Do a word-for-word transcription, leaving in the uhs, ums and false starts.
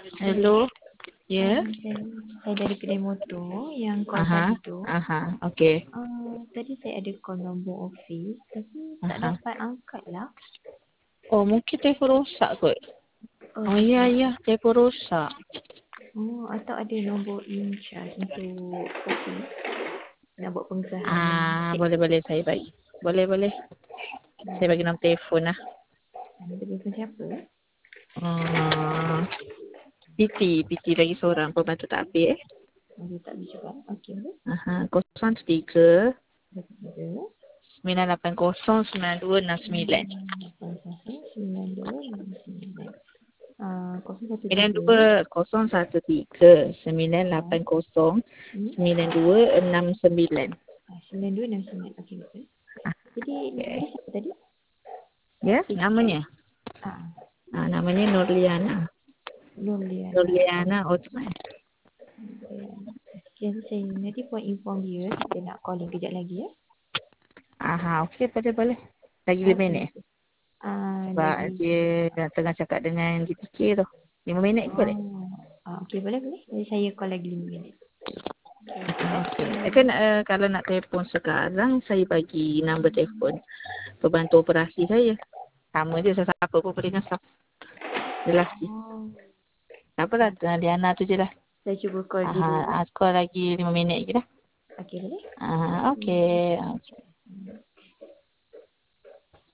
Hello. Ya. Ah, saya, saya dari kedai motor yang call Aha. tadi tu. Aha. Okey. Ah, tadi saya ada call nombor office tapi tak Aha. dapat angkat lah. Oh, mungkin telefon rosak kot. Oh, Oh, ya, gitu. ya. Telefon rosak. Oh, atau ada nombor in charge untuk office nak buat pengesahan Ah, cek. boleh, boleh. Saya bagi. Boleh, boleh. Saya bagi nombor telefon lah. Nombor telefon siapa? Hmm. Piti. Piti lagi seorang. Pembantu takbir eh. Dia tak boleh juga. Okey, boleh. Aha. Kosong tiga. Tiga. Sembilan lapan kosong sembilan dua enam sembilan. Lapan satu sembilan dua enam sembilan. Ah, kosong satu Sembilan tiga. dua kosong satu tiga sembilan Ah, lapan kosong hmm? sembilan dua enam sembilan. Ah, sembilan dua enam sembilan. Okey, betul. Jadi nama Okay. dia siapa tadi? Ya, Piti. namanya. Ah, Ah, namanya Nurliana. Nurliana. Nurliana Osman. Nurliana. Jadi saya nanti buat inform dia kita nak calling kejap lagi ya. Aha, okey, boleh boleh. Lagi lima Okey. minit. Ah, Sebab lagi. dia tengah cakap dengan D P K tu. Lima minit ke boleh? Oh. Ah, okey boleh boleh. Jadi saya call lagi lima minit. Okay, thank Okey. you. Eh, Kan uh, kalau nak telefon sekarang, saya bagi nombor telefon pembantu operasi saya. Sama je, siapa pun boleh dengan staff. Lelaki. Oh. Tak apalah, dengan Liana tu je lah. Saya cuba call Aha, dulu. ah, call lagi lima minit je lah. Okey boleh? Ah, Thank you. okey.